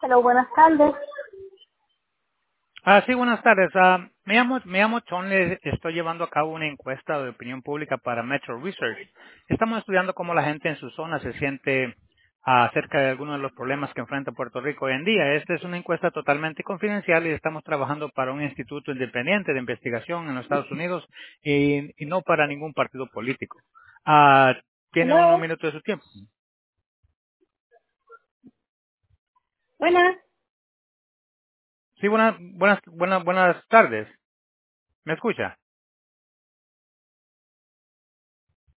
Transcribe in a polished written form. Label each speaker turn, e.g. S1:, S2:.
S1: Hello, buenas tardes.
S2: Sí, buenas tardes. Me llamo John, le estoy llevando a cabo una encuesta de opinión pública para Metro Research. Estamos estudiando cómo la gente en su zona se siente acerca de algunos de los problemas que enfrenta Puerto Rico hoy en día. Esta es una encuesta totalmente confidencial y estamos trabajando para un instituto independiente de investigación en los Estados Unidos y no para ningún partido político. ¿Tiene unos
S1: Hello,
S2: minutos de su tiempo?
S1: buenas.
S2: Sí, buenas tardes. ¿Me escucha?